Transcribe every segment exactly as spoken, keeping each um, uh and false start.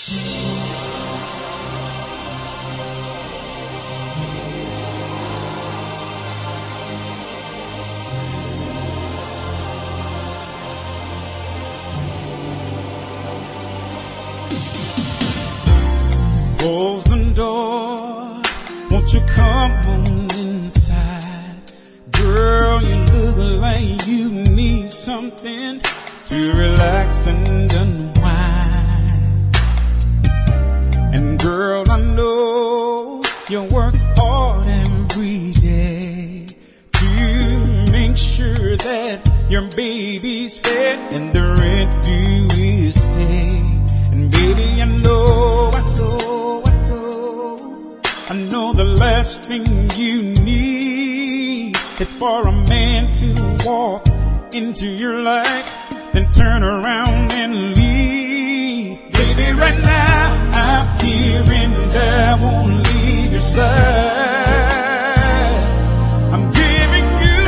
Close the door, won't you come on inside? Girl, you look like you need something to relax and unwind. And girl, I know you work hard every day to make sure that your baby's fed and the rent due is paid. And baby, I know, I know, I know, I know the last thing you need is for a man to walk into your life, then turn around and leave. Baby, right now I'm here and I won't leave your side. I'm giving you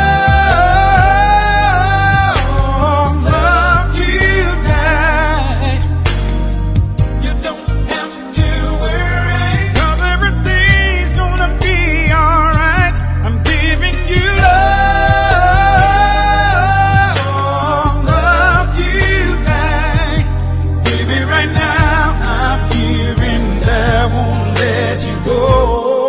love, love tonight. You don't have to worry, 'cause everything's gonna be alright. I'm giving you love, love tonight. Baby, right now I'm here and I won't let you go.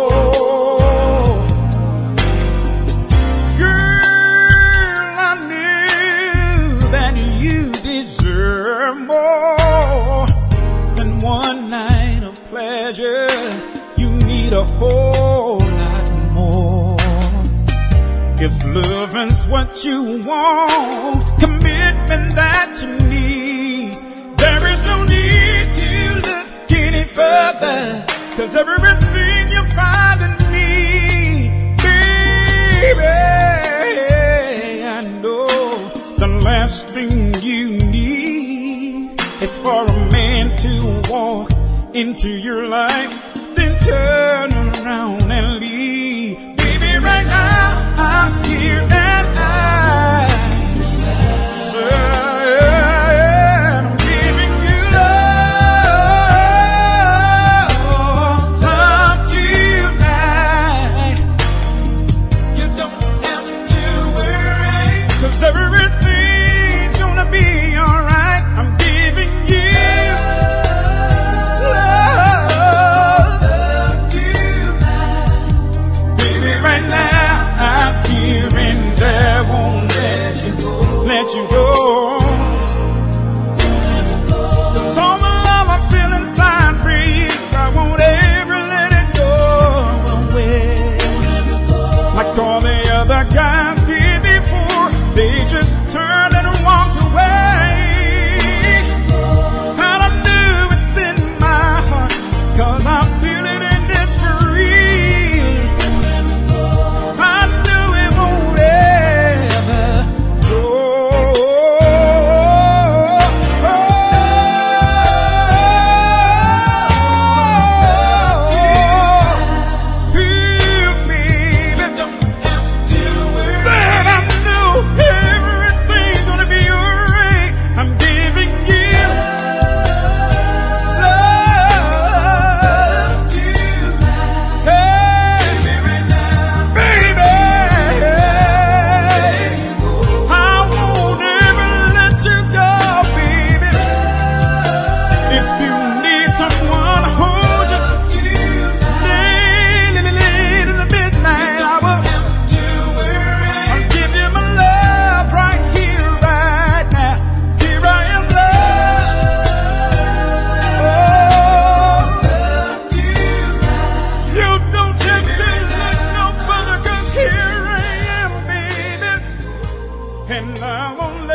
Girl, I knew that you deserve more than one night of pleasure. You need a whole lot more. If loving's what you want, commitment that you need, there is no need to look any further, 'cause everything you find in me, baby, I know the last thing you need is for a man to walk into your life, then turn around and leave. Baby, right now I'm here and I said I'm giving you love, love tonight. You don't have to worry, 'cause everything's gonna be alright. I'm giving you love, love tonight. Baby, right now I'm here and I won't let you go, let you go. 'Cause all the love I feel inside for you, I won't ever let it go away. Like all the other guys did before, they just turned and walked away. And I knew it's in my heart, 'cause I feel it and it's for real. I knew it won't ever go. Feel me, but don't have to worry. But I know everything's gonna be alright. I'm giving you love tonight. Hey, baby, I won't ever let you go, baby. If you need someone to hold you, late in the late in the midnight hour, I'll give you my love right here, right now. Here I am, love, love tonight. You don't have to look no further, 'cause here I am, baby, and I won't let